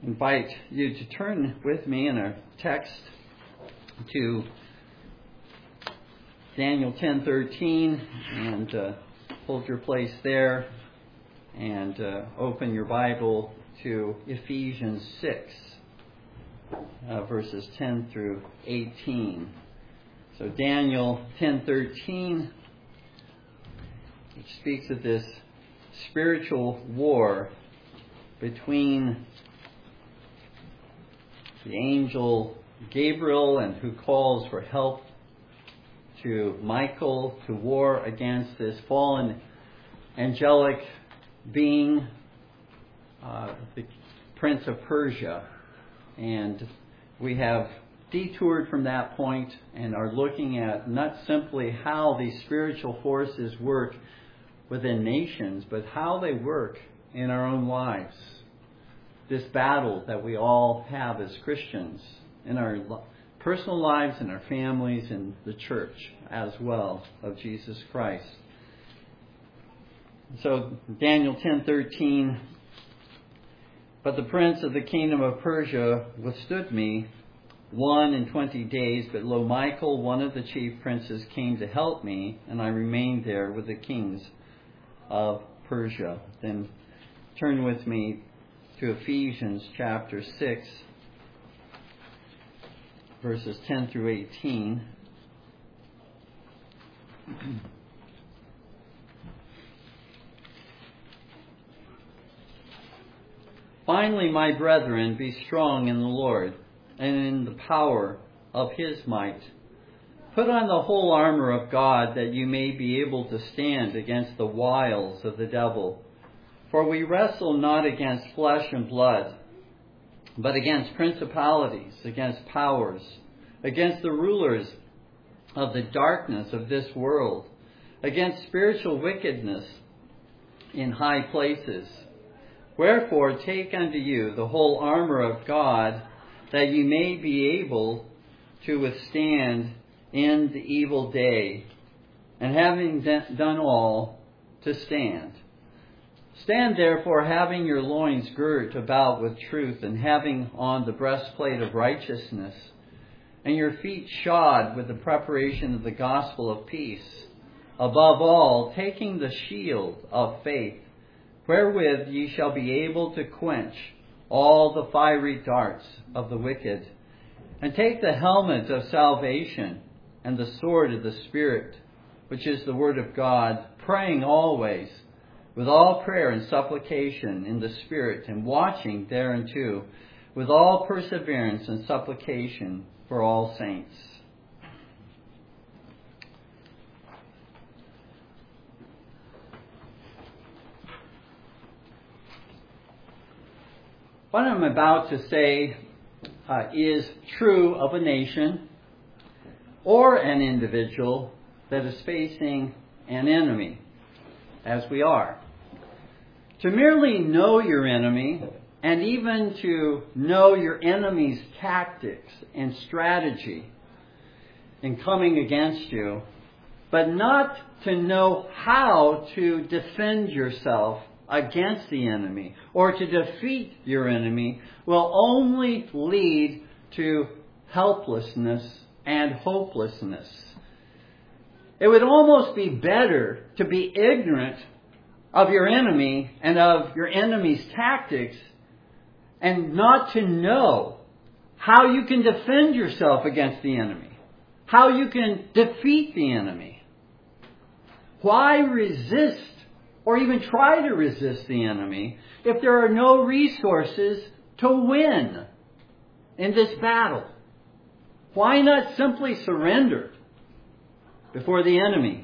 invite you to turn with me in our text to Daniel 10:13 and hold your place there and open your Bible to Ephesians 6, verses 10 through 18. So Daniel 10:13, which speaks of this spiritual war between the angel Gabriel, and who calls for help to Michael to war against this fallen angelic being, the Prince of Persia. And we have detoured from that point and are looking at not simply how these spiritual forces work within nations, but how they work in our own lives. This battle that we all have as Christians in our personal lives, in our families, in the church as well of Jesus Christ. So Daniel 10:13, but the prince of the kingdom of Persia withstood me 21 days, but lo, Michael, one of the chief princes, came to help me, and I remained there with the kings of Persia. Then turn with me to Ephesians chapter 6, verses 10 through 18. Finally, my brethren, be strong in the Lord and in the power of His might. Put on the whole armor of God, that you may be able to stand against the wiles of the devil. For we wrestle not against flesh and blood, but against principalities, against powers, against the rulers of the darkness of this world, against spiritual wickedness in high places. Wherefore take unto you the whole armor of God, that you may be able to withstand in the evil day, and having done all, to stand. Stand therefore, having your loins girt about with truth, and having on the breastplate of righteousness, and your feet shod with the preparation of the gospel of peace. Above all, taking the shield of faith, wherewith ye shall be able to quench all the fiery darts of the wicked. And take the helmet of salvation, and the sword of the Spirit, which is the word of God, praying always with all prayer and supplication in the Spirit, and watching thereunto with all perseverance and supplication for all saints. What I'm about to say is true of a nation or an individual that is facing an enemy, as we are. To merely know your enemy, and even to know your enemy's tactics and strategy in coming against you, but not to know how to defend yourself against the enemy or to defeat your enemy, will only lead to helplessness and hopelessness. It would almost be better to be ignorant of your enemy and of your enemy's tactics, and not to know how you can defend yourself against the enemy, how you can defeat the enemy. Why resist or even try to resist the enemy if there are no resources to win in this battle? Why not simply surrender before the enemy?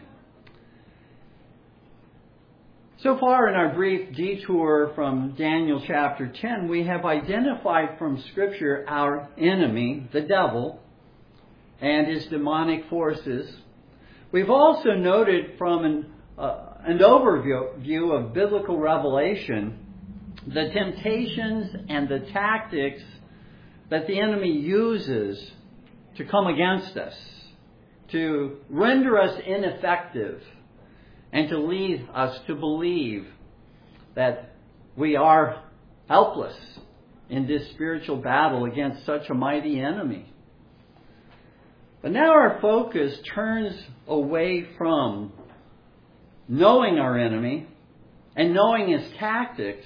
So far in our brief detour from Daniel chapter 10, we have identified from Scripture our enemy, the devil, and his demonic forces. We've also noted from an overview of biblical revelation the temptations and the tactics that the enemy uses to come against us, to render us ineffective, and to lead us to believe that we are helpless in this spiritual battle against such a mighty enemy. But now our focus turns away from knowing our enemy and knowing his tactics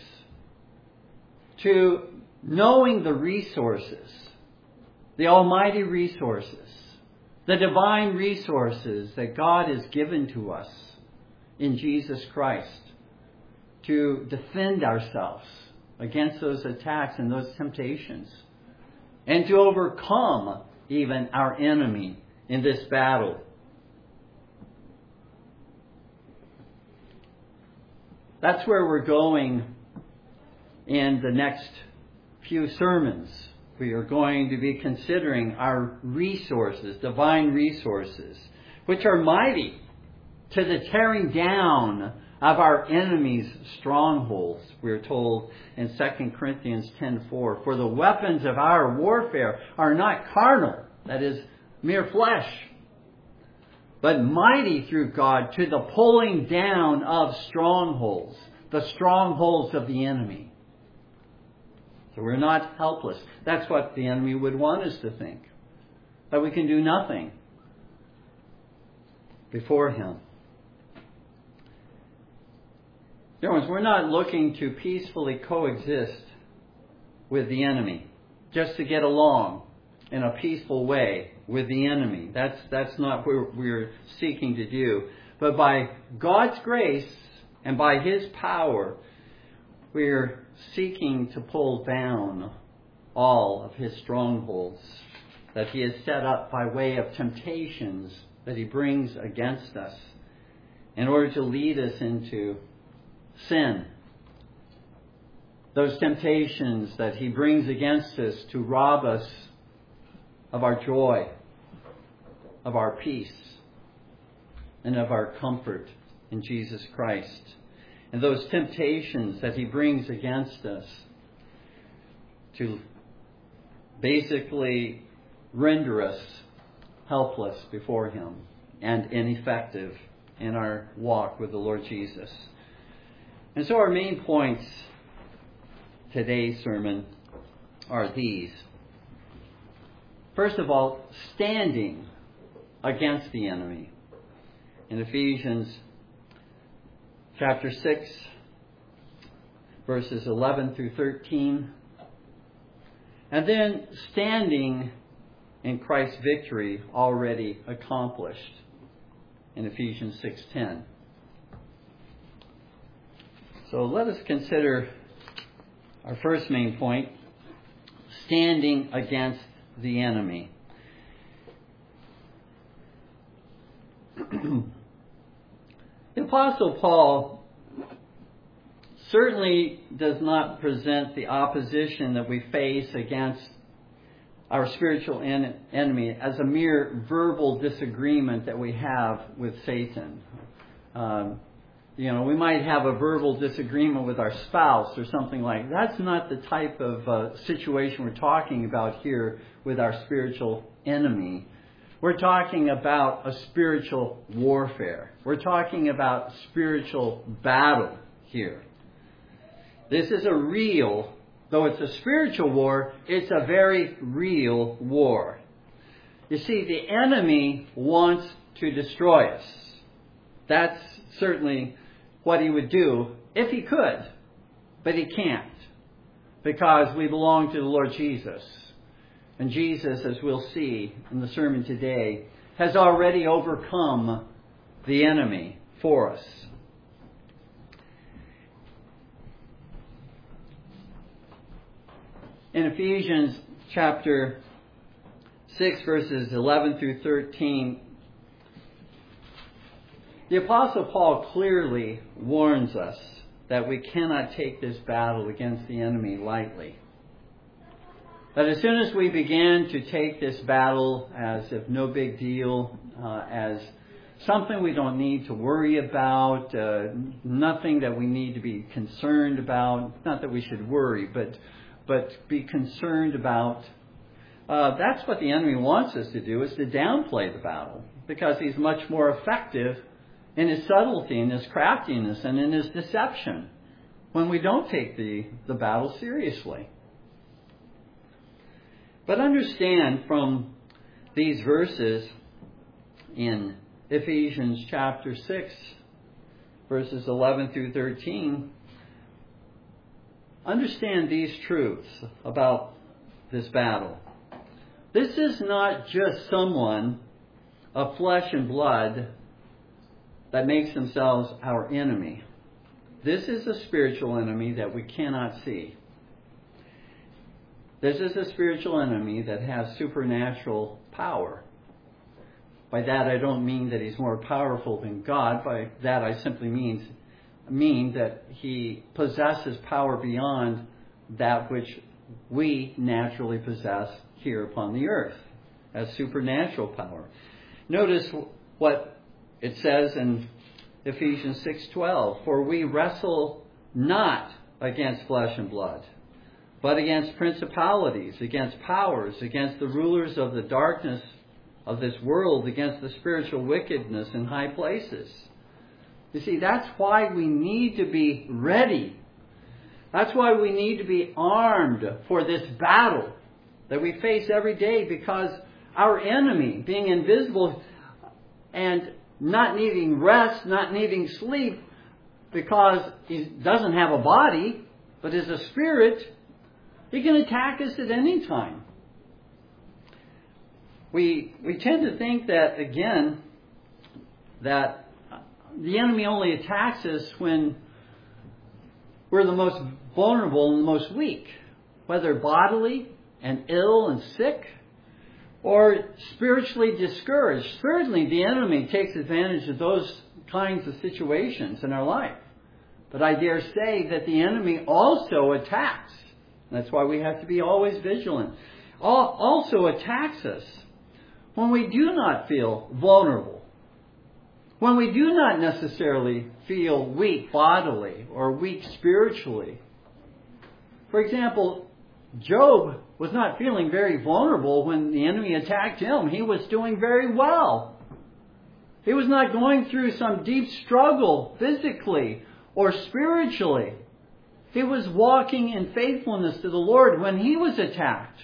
to knowing the resources, the almighty resources, the divine resources that God has given to us in Jesus Christ to defend ourselves against those attacks and those temptations, and to overcome even our enemy in this battle. That's where we're going in the next few sermons. We are going to be considering our resources, divine resources, which are mighty to the tearing down of our enemies' strongholds. We're told in 2 Corinthians 10:4, "For the weapons of our warfare are not carnal," that is, mere flesh, "but mighty through God to the pulling down of strongholds," the strongholds of the enemy. So we're not helpless. That's what the enemy would want us to think, that we can do nothing before him. Dear ones, we're not looking to peacefully coexist with the enemy, just to get along in a peaceful way with the enemy. That's not what we're seeking to do. But by God's grace and by his power, we're seeking to pull down all of his strongholds that he has set up by way of temptations that he brings against us in order to lead us into sin. Those temptations that he brings against us to rob us of our joy, of our peace, and of our comfort in Jesus Christ. And those temptations that he brings against us to basically render us helpless before him and ineffective in our walk with the Lord Jesus. And so our main points today's sermon are these. First of all, standing against the enemy. In Ephesians chapter 6, verses 11 through 13. And then standing in Christ's victory already accomplished in Ephesians 6:10. So let us consider our first main point, standing against the enemy. The Apostle Paul certainly does not present the opposition that we face against our spiritual enemy as a mere verbal disagreement that we have with Satan. We might have a verbal disagreement with our spouse or something like that. That's not the type of situation we're talking about here with our spiritual enemy. We're talking about a spiritual warfare. We're talking about spiritual battle here. This is a real, though it's a spiritual war, it's a very real war. You see, the enemy wants to destroy us. That's certainly what he would do if he could, but he can't, because we belong to the Lord Jesus. And Jesus, as we'll see in the sermon today, has already overcome the enemy for us. In Ephesians chapter 6, verses 11 through 13, the Apostle Paul clearly warns us that we cannot take this battle against the enemy lightly. That as soon as we begin to take this battle as if no big deal, as something we don't need to worry about, nothing that we need to be concerned about, not that we should worry, but be concerned about, that's what the enemy wants us to do, is to downplay the battle, because he's much more effective in his subtlety, in his craftiness, and in his deception when we don't take the battle seriously. But understand from these verses in Ephesians chapter 6, verses 11 through 13, understand these truths about this battle. This is not just someone of flesh and blood that makes themselves our enemy. This is a spiritual enemy that we cannot see. This is a spiritual enemy that has supernatural power. By that I don't mean that he's more powerful than God. By that I simply mean that he possesses power beyond that which we naturally possess here upon the earth, as supernatural power. Notice what it says in Ephesians 6:12, "For we wrestle not against flesh and blood, but against principalities, against powers, against the rulers of the darkness of this world, against the spiritual wickedness in high places." You see, that's why we need to be ready. That's why we need to be armed for this battle that we face every day, because our enemy, being invisible and not needing rest, not needing sleep, because he doesn't have a body, but is a spirit, he can attack us at any time. We tend to think that, again, that the enemy only attacks us when we're the most vulnerable and the most weak, whether bodily and ill and sick, or spiritually discouraged. Certainly the enemy takes advantage of those kinds of situations in our life. But I dare say that the enemy also attacks. That's why we have to be always vigilant. Also attacks us when we do not feel vulnerable, when we do not necessarily feel weak bodily or weak spiritually. For example, Job was not feeling very vulnerable when the enemy attacked him. He was doing very well. He was not going through some deep struggle physically or spiritually. He was walking in faithfulness to the Lord when he was attacked.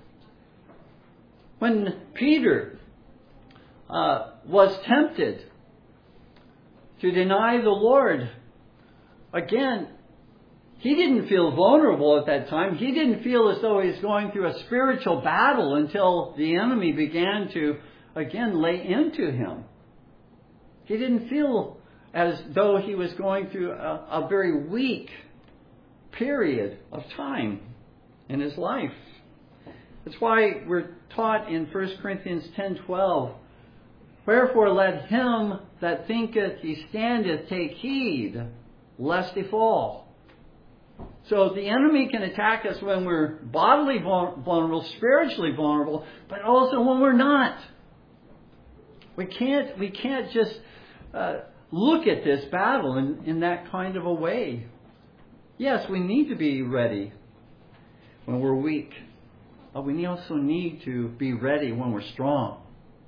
When Peter was tempted to deny the Lord, again, he didn't feel vulnerable at that time. He didn't feel as though he was going through a spiritual battle until the enemy began to, again, lay into him. He didn't feel as though he was going through a very weak period of time in his life. That's why we're taught in 1 Corinthians 10:12, "Wherefore let him that thinketh he standeth take heed, lest he fall." So the enemy can attack us when we're bodily vulnerable, spiritually vulnerable, but also when we're not. We can't just look at this battle in that kind of a way. Yes, we need to be ready when we're weak, but we also need to be ready when we're strong.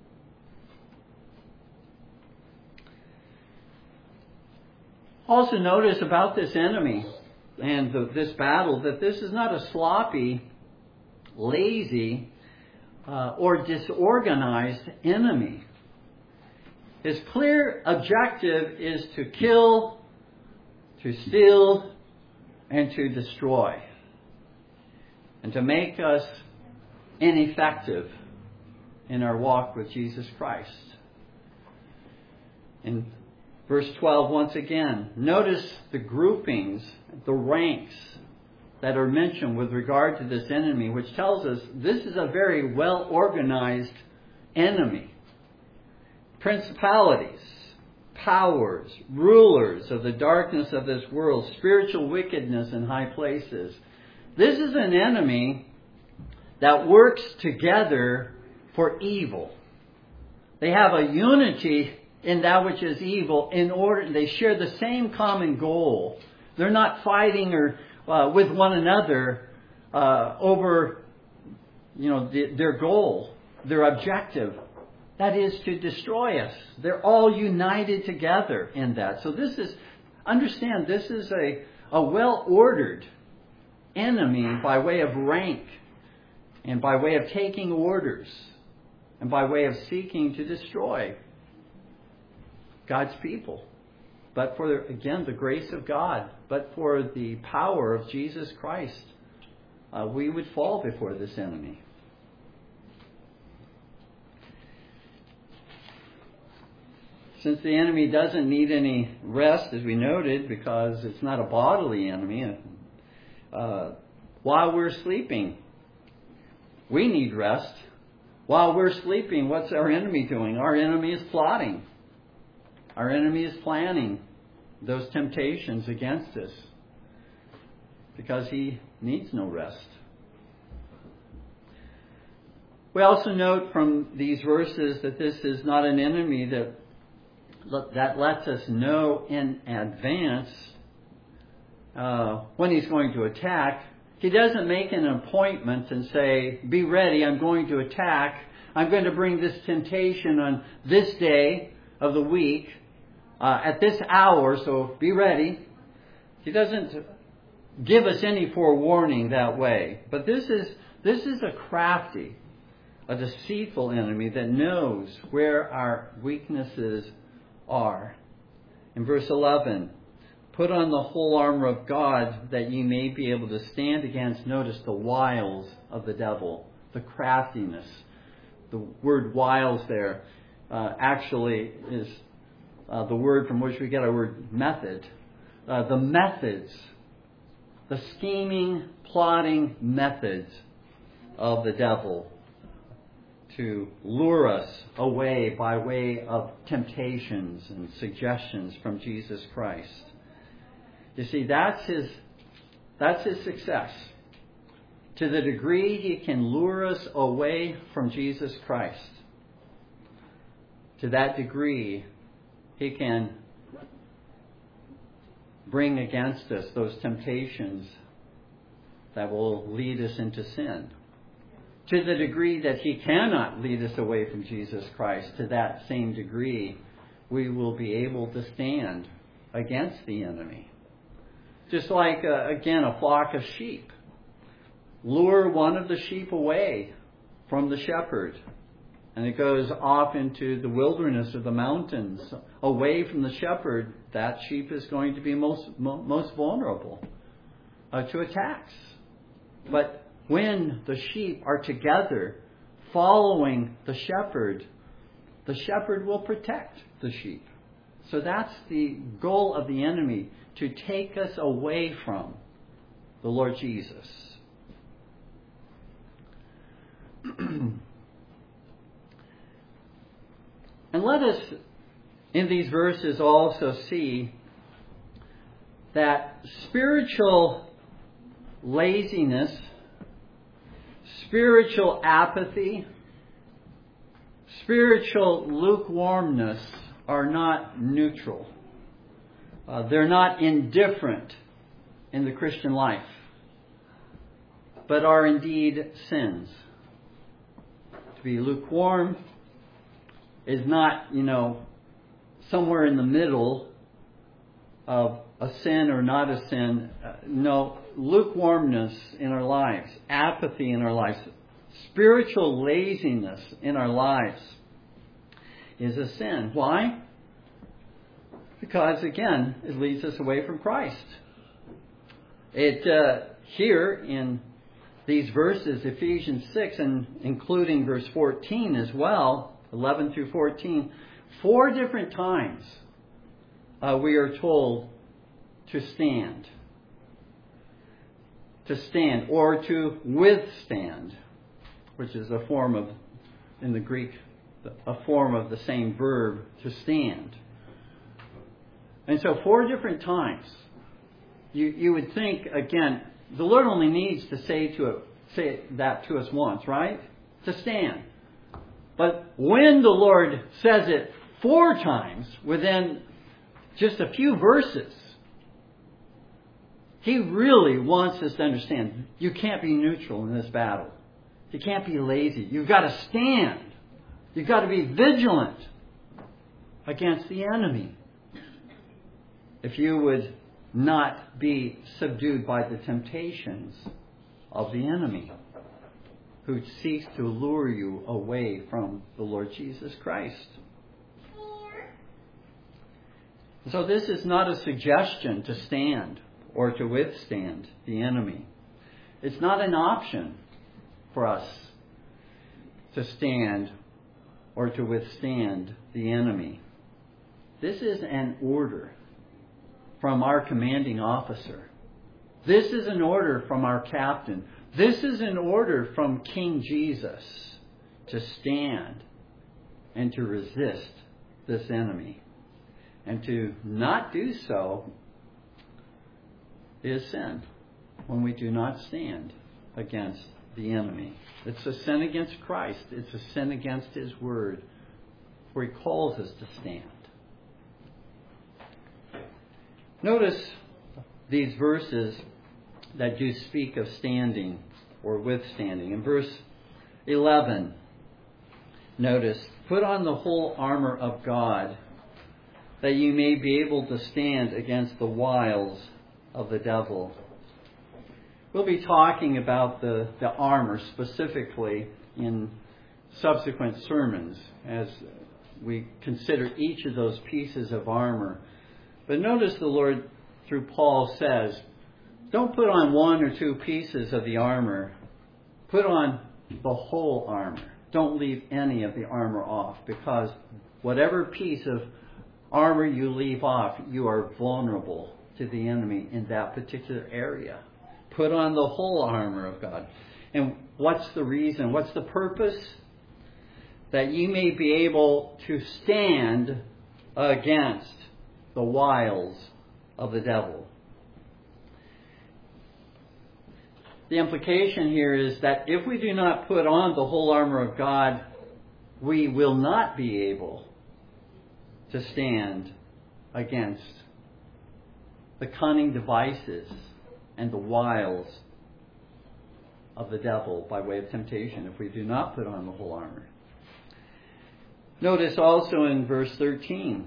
Also notice about this enemy and this battle that this is not a sloppy, lazy, or disorganized enemy. His clear objective is to kill, to steal, and to destroy, and to make us ineffective in our walk with Jesus Christ. In verse 12, once again, notice the groupings, the ranks that are mentioned with regard to this enemy, which tells us this is a very well-organized enemy. Principalities, powers, rulers of the darkness of this world, spiritual wickedness in high places. This is an enemy that works together for evil. They have a unity in that which is evil. In order, they share the same common goal. They're not fighting or with one another over, their goal, their objective. That is to destroy us. They're all united together in that. So this is a well-ordered enemy by way of rank and by way of taking orders, and by way of seeking to destroy God's people. But for, again, the grace of God, but for the power of Jesus Christ, we would fall before this enemy. Since the enemy doesn't need any rest, as we noted, because it's not a bodily enemy, while we're sleeping, we need rest. While we're sleeping, what's our enemy doing? Our enemy is plotting. Our enemy is planning those temptations against us because he needs no rest. We also note from these verses that this is not an enemy that lets us know in advance when he's going to attack. He doesn't make an appointment and say, be ready, I'm going to attack. I'm going to bring this temptation on this day of the week at this hour, so be ready. He doesn't give us any forewarning that way. But this is a crafty, a deceitful enemy that knows where our weaknesses are. In verse 11, put on the whole armor of God that ye may be able to stand against, notice, the wiles of the devil, the craftiness. The word wiles there actually is the word from which we get our word method. The methods, the scheming, plotting methods of the devil to lure us away by way of temptations and suggestions from Jesus Christ. You see, that's his success. To the degree he can lure us away from Jesus Christ, to that degree he can bring against us those temptations that will lead us into sin. To the degree that he cannot lead us away from Jesus Christ, to that same degree we will be able to stand against the enemy. Just like, again, a flock of sheep. Lure one of the sheep away from the shepherd, and it goes off into the wilderness or the mountains, away from the shepherd. That sheep is going to be most vulnerable to attacks. But when the sheep are together, following the shepherd will protect the sheep. So that's the goal of the enemy, to take us away from the Lord Jesus. And let us, in these verses, also see that spiritual laziness, spiritual apathy, spiritual lukewarmness are not neutral. They're not indifferent in the Christian life, but are indeed sins. To be lukewarm is not, somewhere in the middle of a sin or not a sin. No, lukewarmness in our lives, apathy in our lives, spiritual laziness in our lives is a sin. Why? Because, again, it leads us away from Christ. Here in these verses, Ephesians 6, and including verse 14 as well, 11 through 14, 4 different times we are told to stand. To stand, or to withstand, which is a form of, in the Greek, a form of the same verb, to stand. And so 4 different times. You would think, again, the Lord only needs to say that to us once, right? To stand. But when the Lord says it 4 times within just a few verses, He really wants us to understand you can't be neutral in this battle. You can't be lazy. You've got to stand. You've got to be vigilant against the enemy if you would not be subdued by the temptations of the enemy. who seeks to lure you away from the Lord Jesus Christ. So this is not a suggestion to stand or to withstand the enemy. It's not an option for us to stand or to withstand the enemy. This is an order from our commanding officer. This is an order from our captain. This is an order from King Jesus to stand and to resist this enemy. And to not do so is sin when we do not stand against the enemy. It's a sin against Christ. It's a sin against His Word, where He calls us to stand. Notice these verses that do speak of standing or withstanding. In verse 11, notice, put on the whole armor of God, that you may be able to stand against the wiles of the devil. We'll be talking about the armor specifically in subsequent sermons as we consider each of those pieces of armor. But notice the Lord, through Paul, says, don't put on one or two pieces of the armor. Put on the whole armor. Don't leave any of the armor off, because whatever piece of armor you leave off, you are vulnerable to the enemy in that particular area. Put on the whole armor of God. And what's the reason? What's the purpose? That you may be able to stand against the wiles of the devil. The implication here is that if we do not put on the whole armor of God, we will not be able to stand against the cunning devices and the wiles of the devil by way of temptation if we do not put on the whole armor. Notice also in verse 13,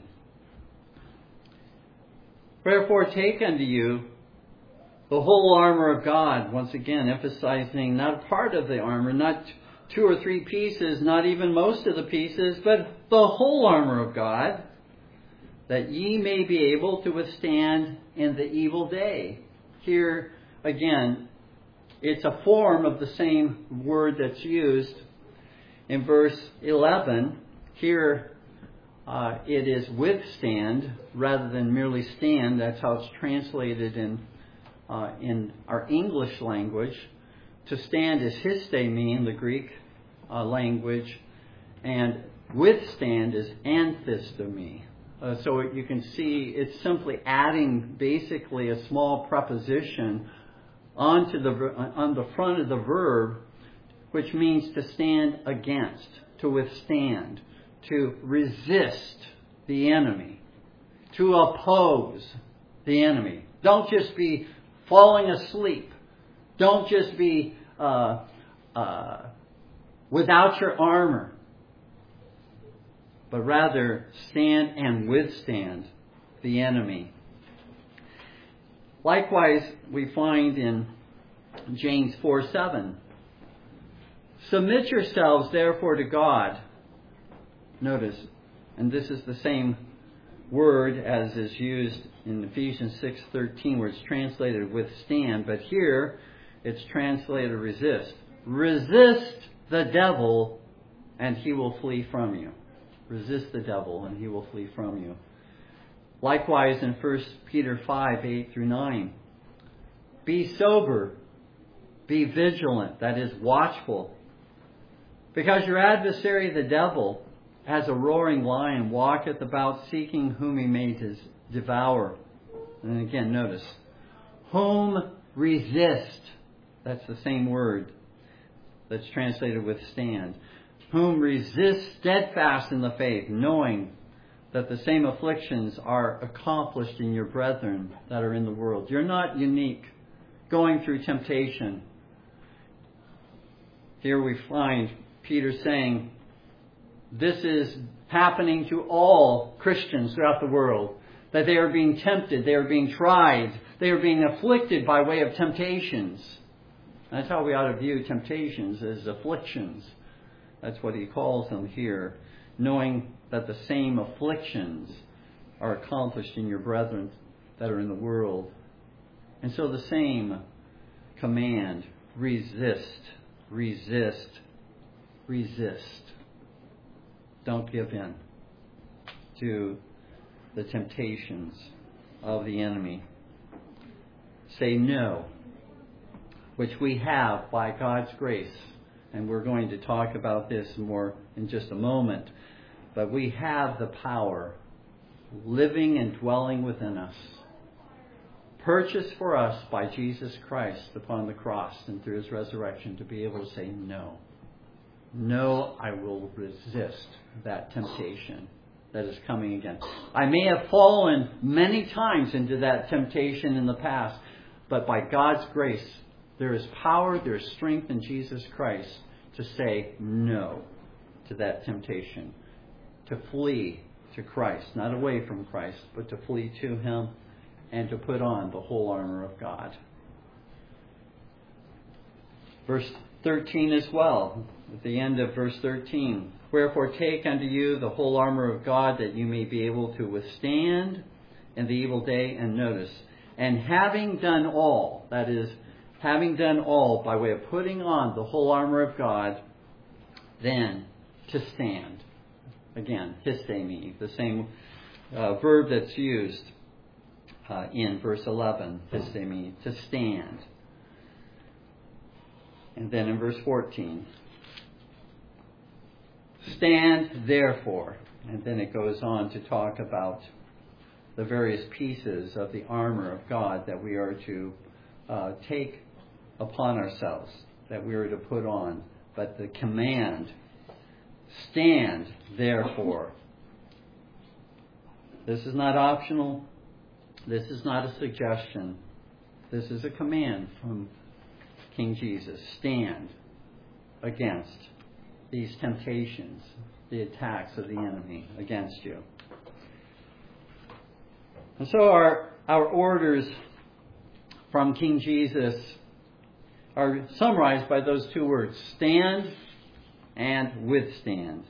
wherefore take unto you the whole armor of God, once again emphasizing not part of the armor, not two or three pieces, not even most of the pieces, but the whole armor of God, that ye may be able to withstand in the evil day. Here, again, it's a form of the same word that's used in verse 11. Here, it is withstand rather than merely stand. That's how it's translated in our English language. To stand is histemi in the Greek language, and withstand is anthistemi. So you can see it's simply adding basically a small preposition on the front of the verb, which means to stand against, to withstand, to resist the enemy, to oppose the enemy. Don't just be falling asleep. Don't just be without your armor, but rather stand and withstand the enemy. Likewise, we find in James 4:7, submit yourselves therefore to God. Notice, and this is the same word as is used in Ephesians 6:13, where it's translated withstand, but here it's translated resist. Resist the devil and he will flee from you. Resist the devil and he will flee from you. Likewise in 1 Peter 5:8-9, be sober, be vigilant, that is watchful, because your adversary the devil, as a roaring lion, walketh about seeking whom he may devour. And again, notice, whom resist. That's the same word that's translated withstand. Whom resist steadfast in the faith, knowing that the same afflictions are accomplished in your brethren that are in the world. You're not unique going through temptation. Here we find Peter saying, this is happening to all Christians throughout the world, that they are being tempted, they are being tried, they are being afflicted by way of temptations. That's how we ought to view temptations, as afflictions. That's what he calls them here, knowing that the same afflictions are accomplished in your brethren that are in the world. And so the same command, resist, resist, resist. Don't give in to the temptations of the enemy. Say no, which we have by God's grace. And we're going to talk about this more in just a moment. But we have the power living and dwelling within us, purchased for us by Jesus Christ upon the cross and through his resurrection, to be able to say no. No, I will resist that temptation that is coming again. I may have fallen many times into that temptation in the past, but by God's grace, there is power, there is strength in Jesus Christ to say no to that temptation, to flee to Christ, not away from Christ, but to flee to him and to put on the whole armor of God. Verse 13 as well, at the end of verse 13. Wherefore take unto you the whole armor of God, that you may be able to withstand in the evil day. And notice, and having done all, that is, having done all by way of putting on the whole armor of God, then to stand. Again, histemi, the same verb that's used in verse 11, histemi, to stand. And then in verse 14, stand therefore. And then it goes on to talk about the various pieces of the armor of God that we are to take upon ourselves, that we are to put on. But the command, stand therefore. This is not optional. This is not a suggestion. This is a command from King Jesus. Stand against these temptations, the attacks of the enemy against you. And so our orders from King Jesus are summarized by those two words, stand and withstand.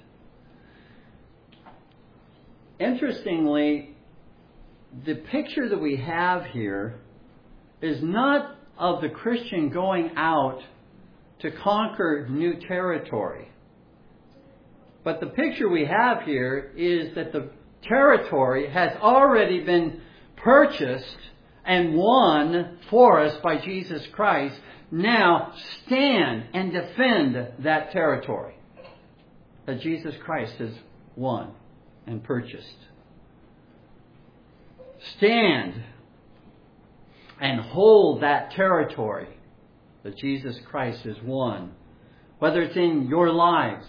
Interestingly, the picture that we have here is not of the Christian going out to conquer new territory. But the picture we have here is that the territory has already been purchased and won for us by Jesus Christ. Now stand and defend that territory that Jesus Christ has won and purchased. Stand and hold that territory that Jesus Christ has won. Whether it's in your lives,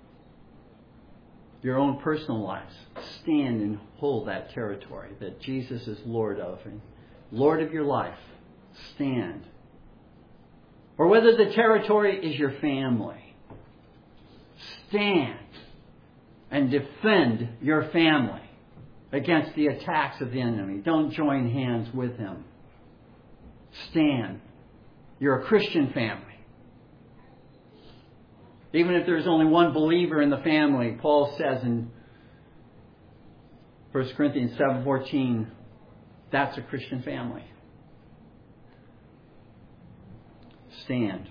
your own personal lives, stand and hold that territory that Jesus is Lord of, and Lord of your life. Stand. Or whether the territory is your family, stand and defend your family against the attacks of the enemy. Don't join hands with him. Stand. You're a Christian family. Even if there's only one believer in the family, Paul says in 1 Corinthians 7:14, that's a Christian family. Stand.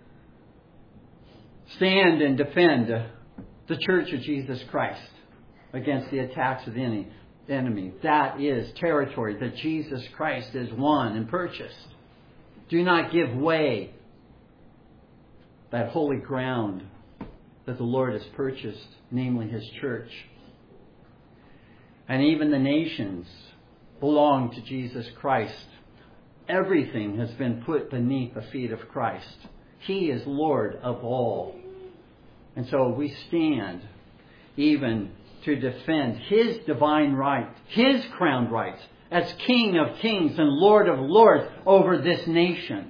Stand and defend the church of Jesus Christ against the attacks of the enemy. That is territory that Jesus Christ has won and purchased. Do not give way. That holy ground that the Lord has purchased, namely His church. And even the nations belong to Jesus Christ. Everything has been put beneath the feet of Christ. He is Lord of all. And so we stand even to defend His divine right, His crowned rights as King of kings and Lord of lords over this nation.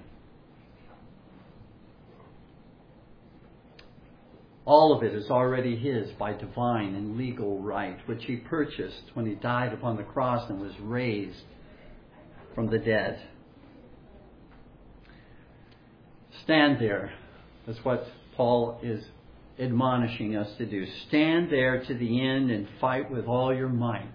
All of it is already His by divine and legal right, which He purchased when He died upon the cross and was raised from the dead. Stand there. That's what Paul is admonishing us to do. Stand there to the end and fight with all your might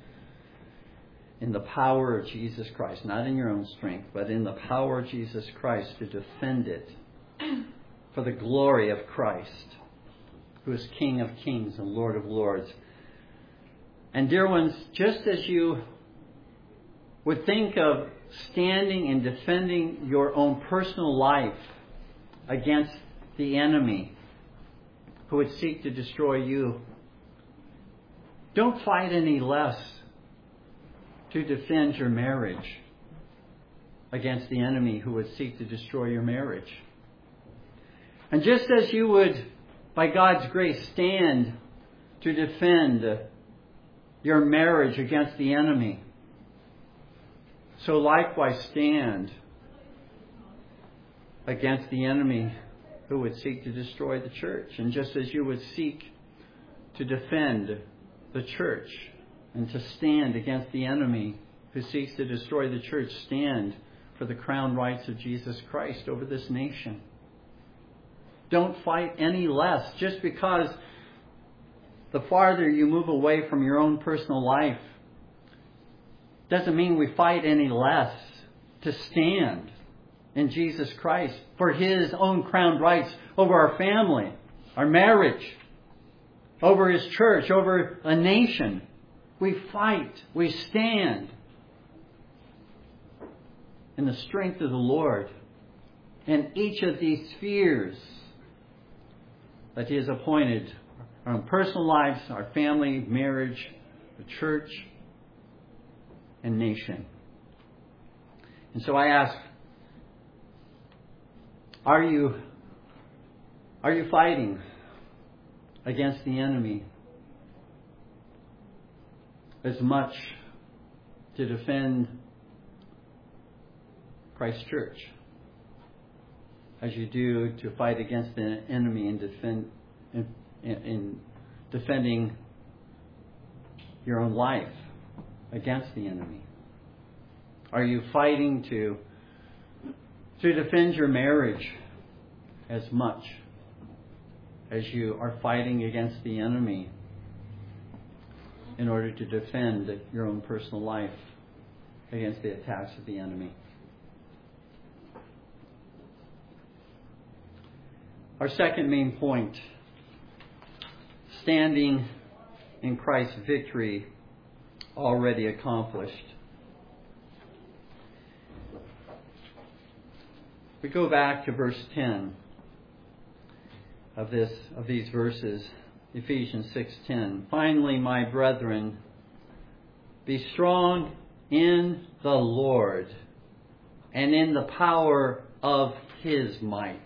in the power of Jesus Christ. Not in your own strength, but in the power of Jesus Christ to defend it for the glory of Christ, who is King of kings and Lord of lords. And dear ones, just as you would think of standing and defending your own personal life against the enemy who would seek to destroy you, don't fight any less to defend your marriage against the enemy who would seek to destroy your marriage. And just as you would, by God's grace, stand to defend your marriage against the enemy, so likewise stand against the enemy who would seek to destroy the church. And just as you would seek to defend the church and to stand against the enemy who seeks to destroy the church, stand for the crown rights of Jesus Christ over this nation. Don't fight any less just because the farther you move away from your own personal life doesn't mean we fight any less to stand in Jesus Christ for His own crowned rights over our family, our marriage, over His church, over a nation. We fight, we stand in the strength of the Lord in each of these spheres that He has appointed: our own personal lives, our family, marriage, the church, and nation. And so I ask, are you fighting against the enemy as much to defend Christ's church as you do to fight against the enemy in defending your own life against the enemy? Are you fighting to defend your marriage as much as you are fighting against the enemy in order to defend your own personal life against the attacks of the enemy? Our second main point: standing in Christ's victory already accomplished. We go back to verse 10 of these verses, Ephesians 6:10. Finally, my brethren, be strong in the Lord and in the power of His might.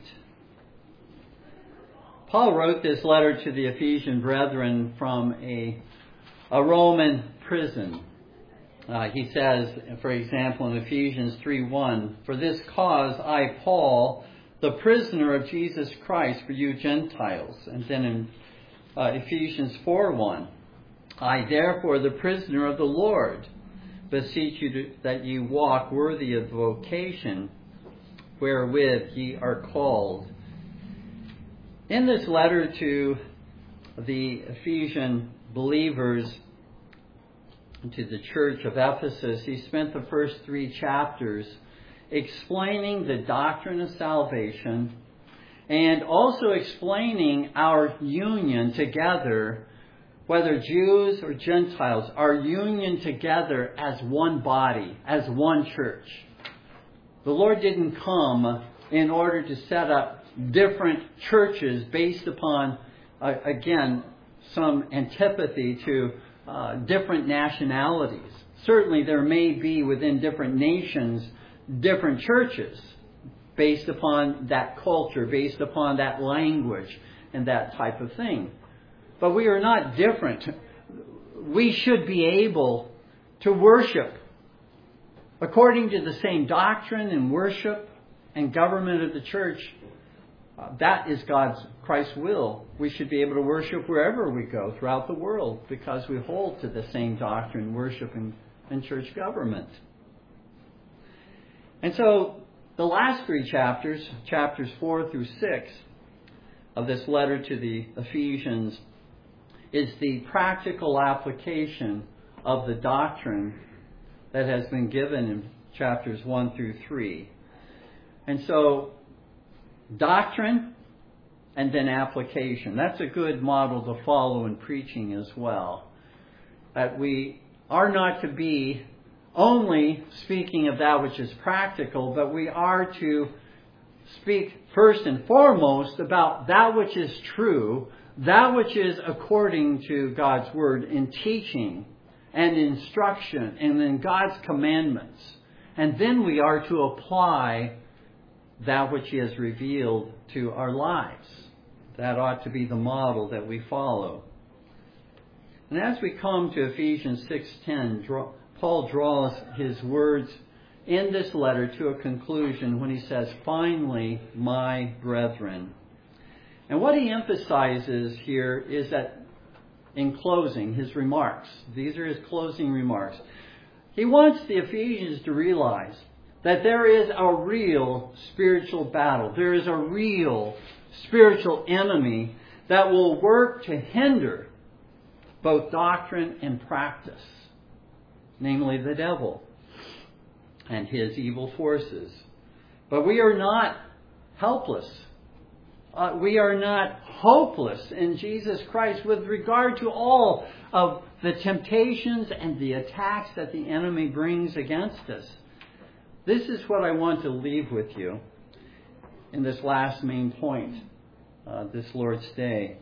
Paul wrote this letter to the Ephesian brethren from a Roman prison. He says, for example, in Ephesians 3:1, "For this cause I, Paul, the prisoner of Jesus Christ for you Gentiles." And then in Ephesians 4:1, "I therefore, the prisoner of the Lord, beseech you that you walk worthy of the vocation wherewith ye are called." In this letter to the Ephesian believers, to the church of Ephesus, he spent the first 3 chapters explaining the doctrine of salvation and also explaining our union together, whether Jews or Gentiles, our union together as one body, as one church. The Lord didn't come in order to set up different churches based upon, again, some antipathy to different nationalities. Certainly there may be within different nations different churches based upon that culture, based upon that language and that type of thing. But we are not different. We should be able to worship according to the same doctrine and worship and government of the church. That is Christ's will. We should be able to worship wherever we go throughout the world because we hold to the same doctrine, worship, and church government. And so The last three chapters, chapters 4 through 6 of this letter to the Ephesians, is the practical application of the doctrine that has been given in chapters 1 through 3. And so, doctrine and then application. That's a good model to follow in preaching as well. That we are not to be only speaking of that which is practical, but we are to speak first and foremost about that which is true, that which is according to God's Word in teaching and instruction and in God's commandments. And then we are to apply that which He has revealed to our lives. That ought to be the model that we follow. And as we come to Ephesians 6:10, Paul draws his words in this letter to a conclusion when he says, "Finally, my brethren." And what he emphasizes here is that in closing, his remarks, these are his closing remarks, he wants the Ephesians to realize that there is a real spiritual battle. There is a real spiritual enemy that will work to hinder both doctrine and practice, namely the devil and his evil forces. But we are not helpless. We are not hopeless in Jesus Christ with regard to all of the temptations and the attacks that the enemy brings against us. This is what I want to leave with you in this last main point, this Lord's Day.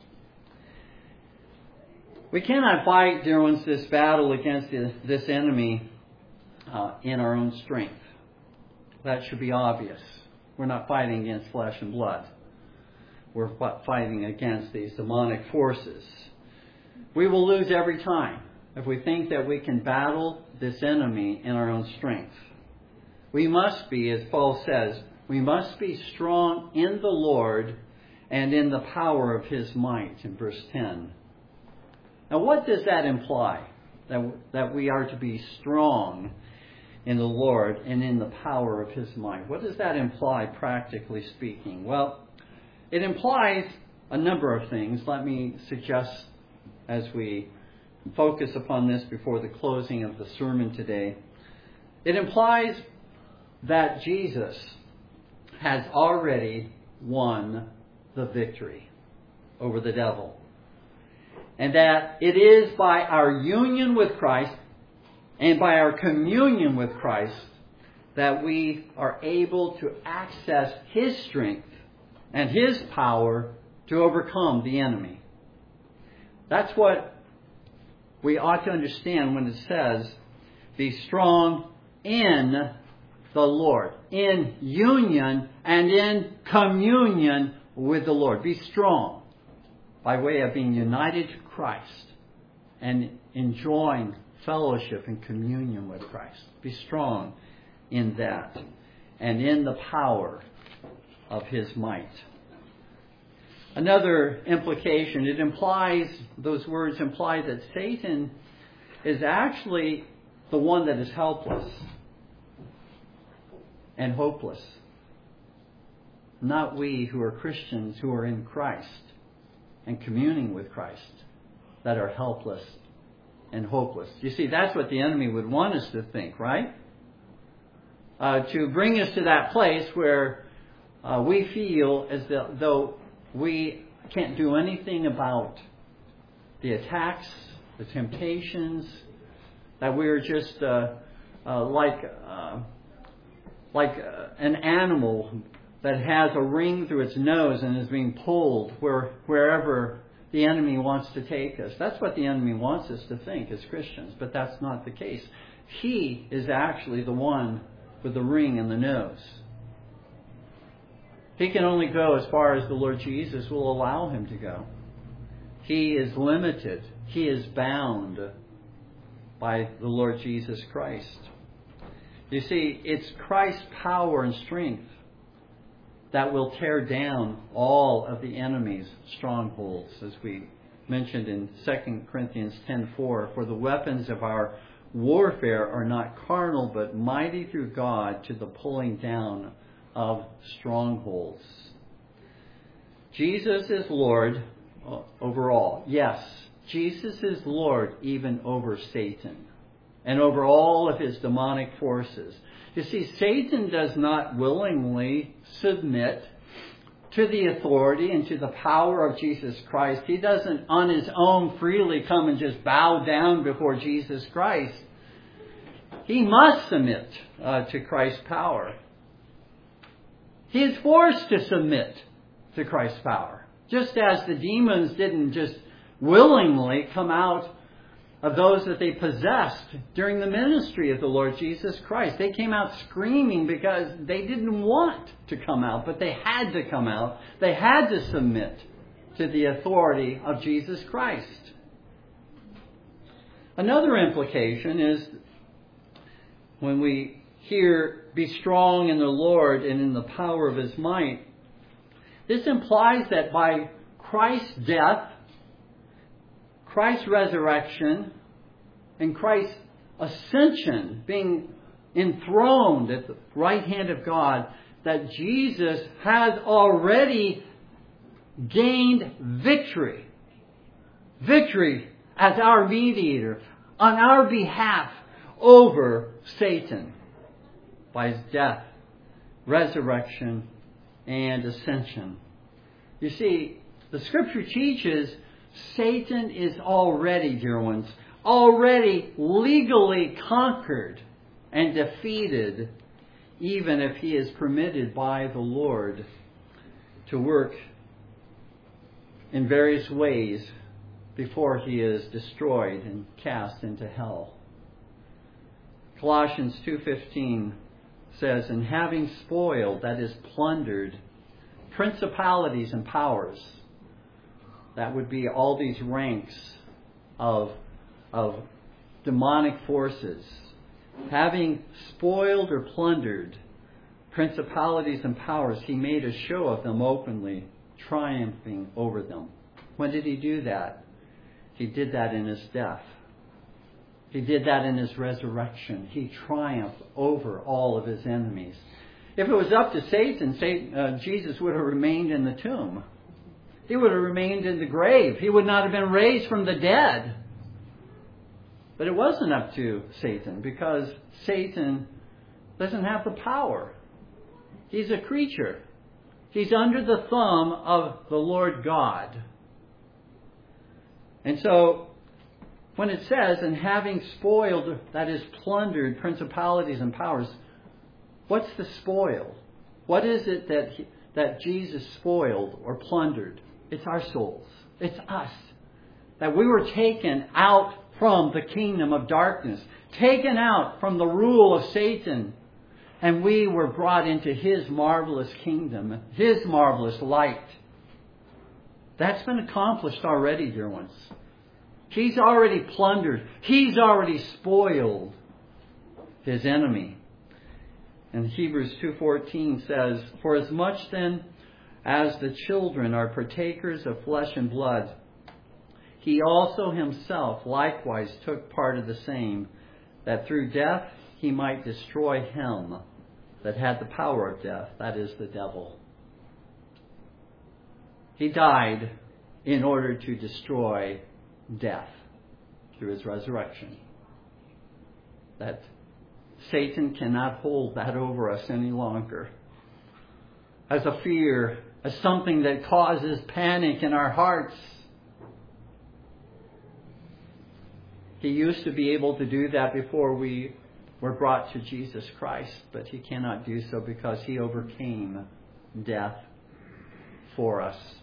We cannot fight, dear ones, this battle against this enemy in our own strength. That should be obvious. We're not fighting against flesh and blood. We're fighting against these demonic forces. We will lose every time if we think that we can battle this enemy in our own strength. We must be, as Paul says, we must be strong in the Lord and in the power of His might, in verse 10. Now, what does that imply? That we are to be strong in the Lord and in the power of His might. What does that imply, practically speaking? Well, it implies a number of things. Let me suggest, as we focus upon this before the closing of the sermon today, it implies that Jesus has already won the victory over the devil. And that it is by our union with Christ and by our communion with Christ that we are able to access His strength and His power to overcome the enemy. That's what we ought to understand when it says, be strong in the Lord, in union and in communion with the Lord. Be strong by way of being united to Christ and enjoying fellowship and communion with Christ. Be strong in that and in the power of His might. Another implication, those words imply that Satan is actually the one that is helpless and hopeless. Not we who are Christians who are in Christ and communing with Christ that are helpless and hopeless. You see, that's what the enemy would want us to think, right? To bring us to that place where we feel as though we can't do anything about the attacks, the temptations, that we're just like an animal that has a ring through its nose and is being pulled wherever the enemy wants to take us. That's what the enemy wants us to think as Christians, but that's not the case. He is actually the one with the ring in the nose. He can only go as far as the Lord Jesus will allow him to go. He is limited. He is bound by the Lord Jesus Christ. You see, it's Christ's power and strength that will tear down all of the enemy's strongholds, as we mentioned in 2 Corinthians 10:4. For the weapons of our warfare are not carnal, but mighty through God to the pulling down of strongholds. Jesus is Lord over all. Yes, Jesus is Lord even over Satan and over all of his demonic forces. You see, Satan does not willingly submit to the authority and to the power of Jesus Christ. He doesn't on his own freely come and just bow down before Jesus Christ. He must submit to Christ's power. He is forced to submit to Christ's power. Just as the demons didn't just willingly come out of those that they possessed during the ministry of the Lord Jesus Christ. They came out screaming because they didn't want to come out, but they had to come out. They had to submit to the authority of Jesus Christ. Another implication is when we hear, "Be strong in the Lord and in the power of his might," this implies that by Christ's death, Christ's resurrection, and Christ's ascension, being enthroned at the right hand of God, that Jesus has already gained victory. Victory as our mediator on our behalf over Satan by his death, resurrection, and ascension. You see, the Scripture teaches Satan is already, dear ones, already legally conquered and defeated, even if he is permitted by the Lord to work in various ways before he is destroyed and cast into hell. Colossians 2:15 says, "And having spoiled," that is plundered, "principalities and powers," that would be all these ranks of demonic forces. Having spoiled or plundered principalities and powers, he made a show of them openly, triumphing over them. When did he do that? He did that in his death. He did that in his resurrection. He triumphed over all of his enemies. If it was up to Satan, Jesus would have remained in the tomb. He would have remained in the grave. He would not have been raised from the dead. But it wasn't up to Satan, because Satan doesn't have the power. He's a creature. He's under the thumb of the Lord God. And so, when it says, "And having spoiled," that is plundered, "principalities and powers," what's the spoil? What is it that Jesus spoiled or plundered? It's our souls. It's us. That we were taken out from the kingdom of darkness, taken out from the rule of Satan, and we were brought into his marvelous kingdom, his marvelous light. That's been accomplished already, dear ones. He's already plundered. He's already spoiled his enemy. And Hebrews 2:14 says, "For as much then as the children are partakers of flesh and blood, he also himself likewise took part of the same, that through death he might destroy him that had the power of death," that is, the devil. He died in order to destroy death through his resurrection. That Satan cannot hold that over us any longer. As a fear, as something that causes panic in our hearts. He used to be able to do that before we were brought to Jesus Christ, but he cannot do so because he overcame death for us.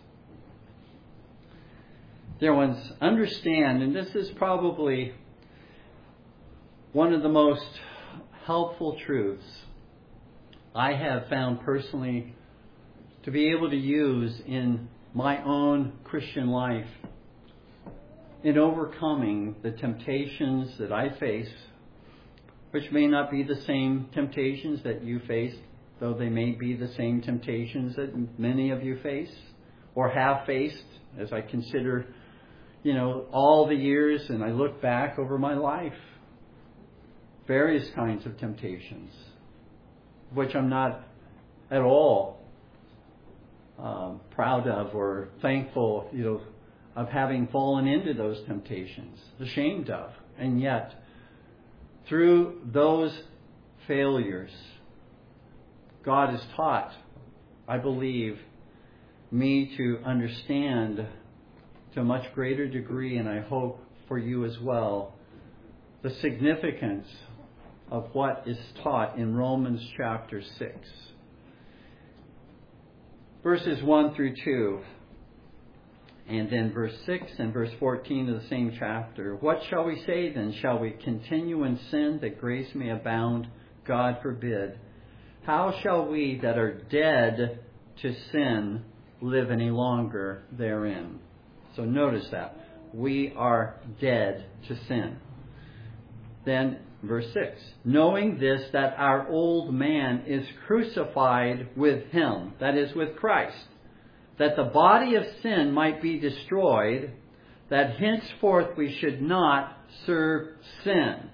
Dear ones, understand, and this is probably one of the most helpful truths I have found personally to be able to use in my own Christian life in overcoming the temptations that I face, which may not be the same temptations that you face, though they may be the same temptations that many of you face or have faced, as I consider, all the years and I look back over my life. Various kinds of temptations, which I'm not at all proud of or thankful, of having fallen into those temptations, ashamed of. And yet, through those failures, God has taught, I believe, me to understand to a much greater degree, and I hope for you as well, the significance of what is taught in Romans chapter 6. Verses 1 through 2, and then verse 6 and verse 14 of the same chapter. What shall we say then? Shall we continue in sin that grace may abound? God forbid. How shall we that are dead to sin live any longer therein? So notice that. We are dead to sin. Then verse 6. Knowing this, that our old man is crucified with him, that is, with Christ, that the body of sin might be destroyed, that henceforth we should not serve sin.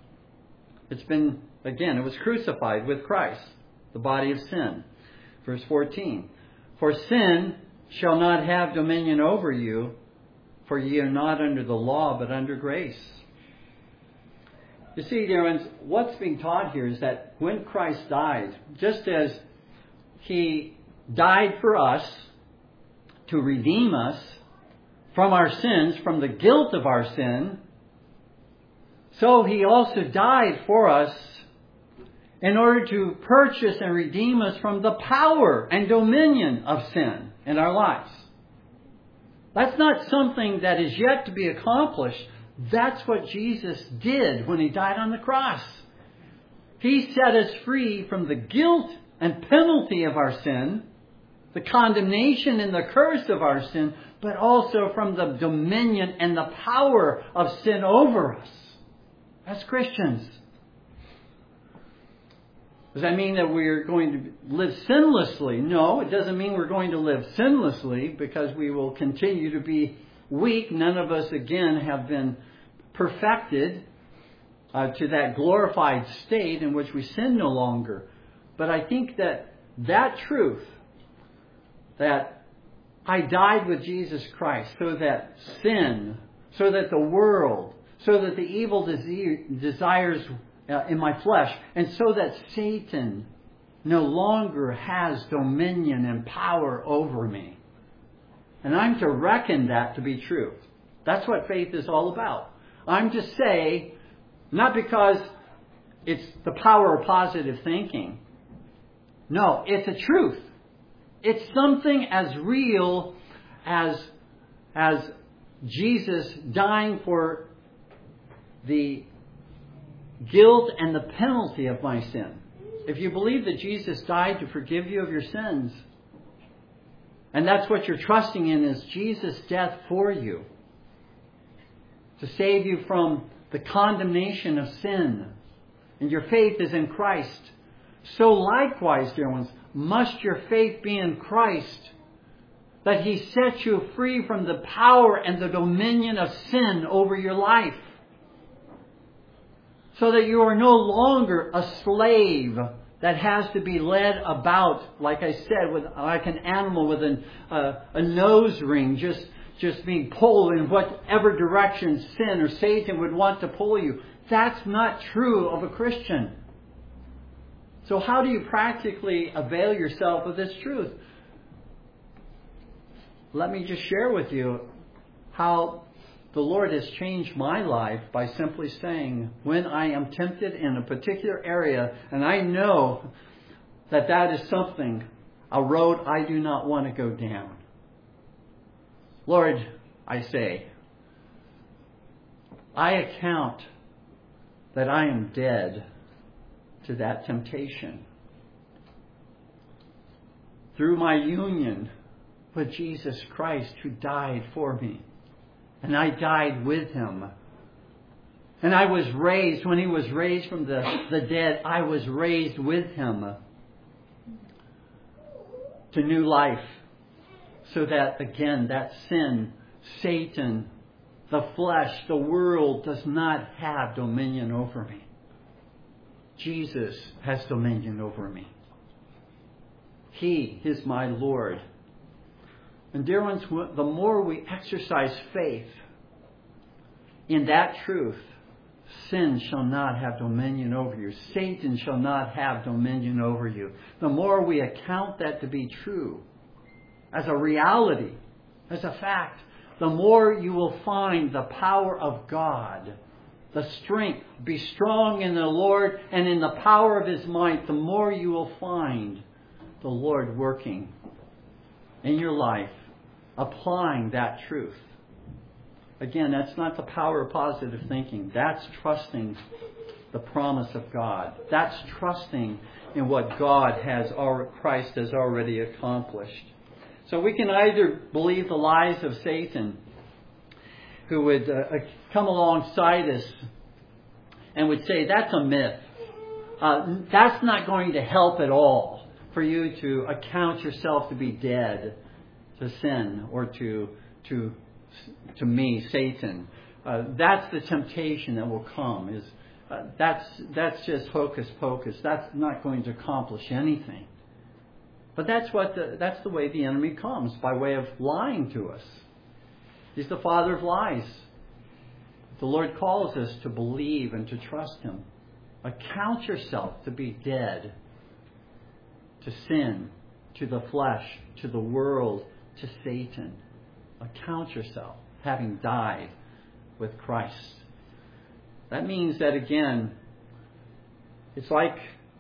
It was crucified with Christ, the body of sin. Verse 14. For sin shall not have dominion over you, for ye are not under the law, but under grace. You see, dear ones, what's being taught here is that when Christ died, just as He died for us to redeem us from our sins, from the guilt of our sin, so He also died for us in order to purchase and redeem us from the power and dominion of sin in our lives. That's not something that is yet to be accomplished. That's what Jesus did when He died on the cross. He set us free from the guilt and penalty of our sin, the condemnation and the curse of our sin, but also from the dominion and the power of sin over us as Christians. Does that mean that we're going to live sinlessly? No, it doesn't mean we're going to live sinlessly, because we will continue to be weak. None of us, again, have been perfected to that glorified state in which we sin no longer. But I think that truth, that I died with Jesus Christ so that sin, so that the world, so that the evil desires in my flesh, and so that Satan no longer has dominion and power over me. And I'm to reckon that to be true. That's what faith is all about. I'm to say, not because it's the power of positive thinking. No, it's a truth. It's something as real as Jesus dying for the guilt and the penalty of my sin. If you believe that Jesus died to forgive you of your sins, and that's what you're trusting in, is Jesus' death for you, to save you from the condemnation of sin, and your faith is in Christ, so likewise, dear ones, must your faith be in Christ, that He sets you free from the power and the dominion of sin over your life, so that you are no longer a slave that has to be led about, like I said, like an animal with a nose ring, just being pulled in whatever direction sin or Satan would want to pull you. That's not true of a Christian. So how do you practically avail yourself of this truth? Let me just share with you how the Lord has changed my life by simply saying, when I am tempted in a particular area, and I know that is something, a road I do not want to go down. Lord, I say, I account that I am dead to that temptation. Through my union with Jesus Christ, who died for me. And I died with Him. And I was raised, when He was raised from the dead, I was raised with Him to new life. So that, again, that sin, Satan, the flesh, the world does not have dominion over me. Jesus has dominion over me. He is my Lord. And dear ones, the more we exercise faith in that truth, sin shall not have dominion over you. Satan shall not have dominion over you. The more we account that to be true, as a reality, as a fact, the more you will find the power of God, the strength. Be strong in the Lord and in the power of His might. The more you will find the Lord working in your life, applying that truth. Again, that's not the power of positive thinking. That's trusting the promise of God. That's trusting in what Christ has already accomplished. So we can either believe the lies of Satan, who would come alongside us and would say, that's a myth. That's not going to help at all for you to account yourself to be dead to sin or to me, Satan. That's the temptation that will come. That's just hocus pocus. That's not going to accomplish anything. But that's the way the enemy comes, by way of lying to us. He's the father of lies. The Lord calls us to believe and to trust Him. Account yourself to be dead to sin, to the flesh, to the world, to Satan. Account yourself having died with Christ. That means that, again, it's like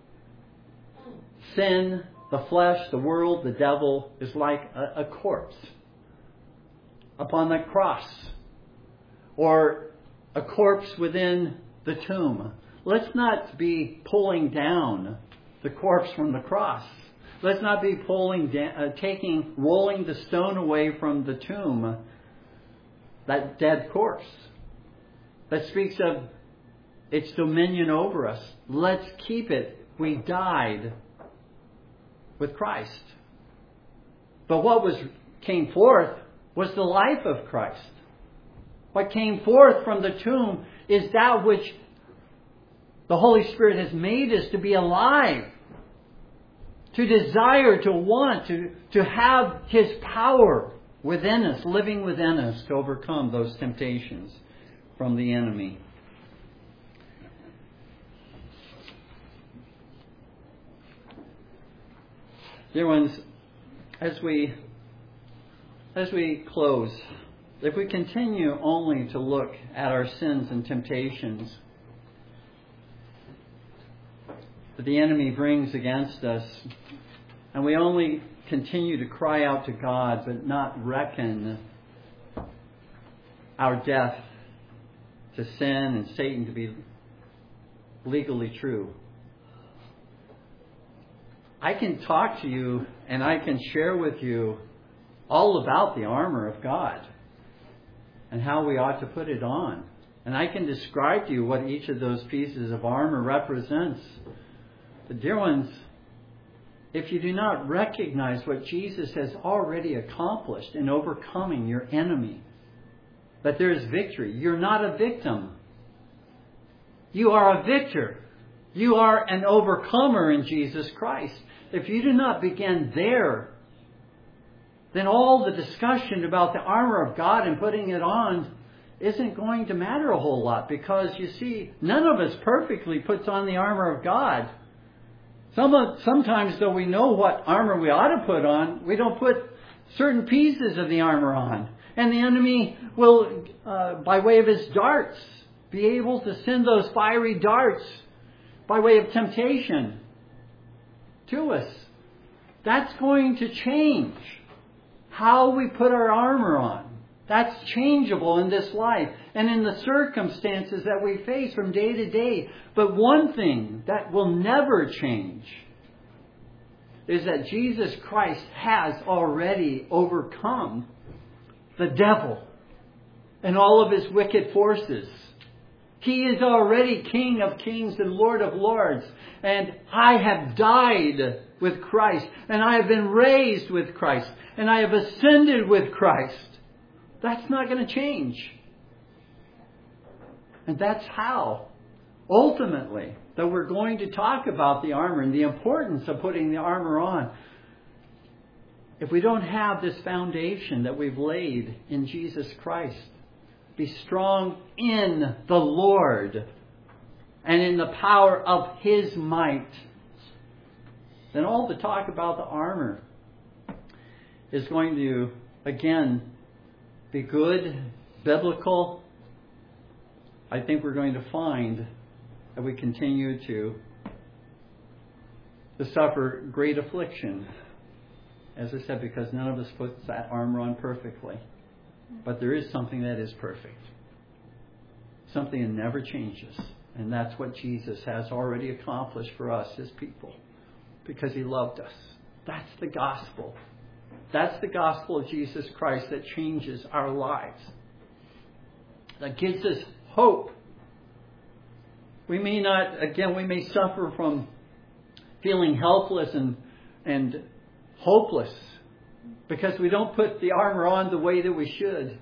sin, the flesh, the world, the devil is like a corpse upon the cross, or a corpse within the tomb. Let's not be pulling down the corpse from the cross. Let's not be rolling the stone away from the tomb, that dead corpse that speaks of its dominion over us. Let's keep it. We died with Christ. But what came forth was the life of Christ. What came forth from the tomb is that which the Holy Spirit has made us to be alive, to desire, to want, to have His power within us, living within us, to overcome those temptations from the enemy. Dear ones, as we close, if we continue only to look at our sins and temptations that the enemy brings against us, and we only continue to cry out to God but not reckon our death to sin and Satan to be legally true, I can talk to you and I can share with you all about the armor of God and how we ought to put it on. And I can describe to you what each of those pieces of armor represents. But dear ones, if you do not recognize what Jesus has already accomplished in overcoming your enemy, that there is victory, you're not a victim. You are a victor. You are an overcomer in Jesus Christ. If you do not begin there, then all the discussion about the armor of God and putting it on isn't going to matter a whole lot, because you see, none of us perfectly puts on the armor of God. Sometimes, though we know what armor we ought to put on, we don't put certain pieces of the armor on. And the enemy will, by way of his darts, be able to send those fiery darts by way of temptation to us. That's going to change how we put our armor on. That's changeable in this life and in the circumstances that we face from day to day. But one thing that will never change is that Jesus Christ has already overcome the devil and all of his wicked forces. He is already King of kings and Lord of lords. And I have died with Christ. And I have been raised with Christ. And I have ascended with Christ. That's not going to change. And that's how, ultimately, that we're going to talk about the armor and the importance of putting the armor on. if we don't have this foundation that we've laid in Jesus Christ, be strong in the Lord and in the power of His might, then all the talk about the armor is going to, again, be good, biblical. I think we're going to find that we continue to suffer great affliction. As I said, because none of us puts that armor on perfectly. But there is something that is perfect. Something that never changes. And that's what Jesus has already accomplished for us, His people. Because He loved us. That's the gospel. That's the gospel of Jesus Christ that changes our lives. That gives us hope. We may not, again, we may suffer from feeling helpless and hopeless because we don't put the armor on the way that we should.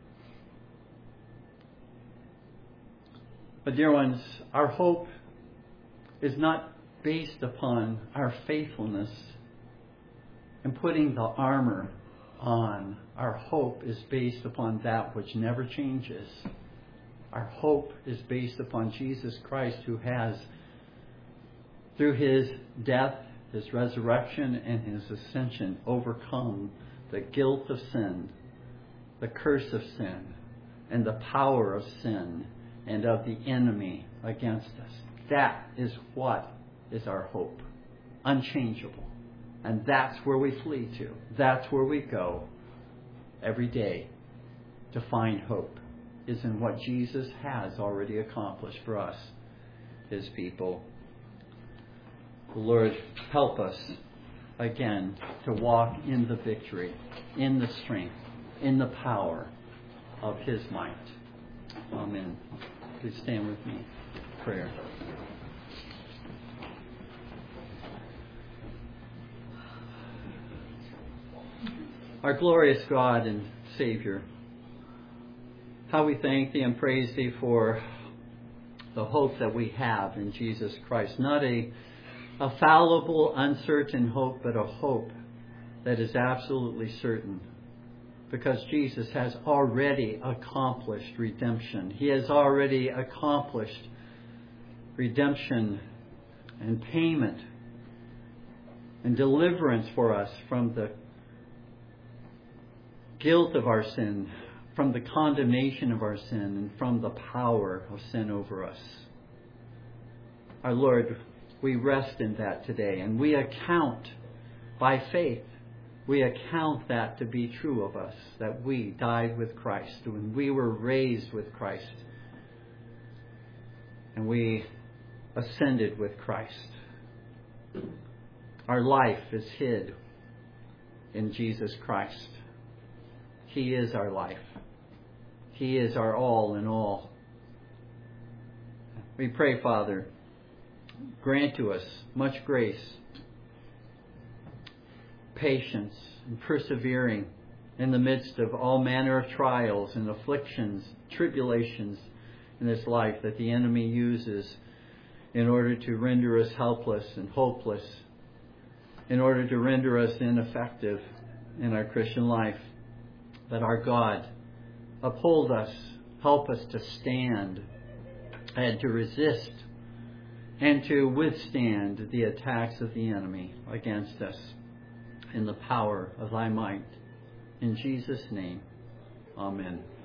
But dear ones, our hope is not based upon our faithfulness in putting the armor on. Our hope is based upon that which never changes. Our hope is based upon Jesus Christ, who has, through His death, His resurrection, and His ascension, overcome the guilt of sin, the curse of sin, and the power of sin and of the enemy against us. That is what is our hope. Unchangeable. And that's where we flee to. That's where we go every day to find hope, is in what Jesus has already accomplished for us, His people. The Lord help us again to walk in the victory, in the strength, in the power of His might. Amen. Please stand with me. Prayer. Our glorious God and Savior, how we thank Thee and praise Thee for the hope that we have in Jesus Christ. Not a fallible, uncertain hope, but a hope that is absolutely certain. Because Jesus has already accomplished redemption. He has already accomplished redemption and payment and deliverance for us from the guilt of our sin, from the condemnation of our sin, and from the power of sin over us. Our Lord, we rest in that today, and we account by faith, we account that to be true of us, that we died with Christ, when we were raised with Christ, and we ascended with Christ. Our life is hid in Jesus Christ. He is our life. He is our all in all. We pray, Father, grant to us much grace, patience, and persevering in the midst of all manner of trials and afflictions, tribulations in this life that the enemy uses in order to render us helpless and hopeless, in order to render us ineffective in our Christian life. That our God uphold us, help us to stand and to resist and to withstand the attacks of the enemy against us in the power of Thy might. In Jesus' name, amen.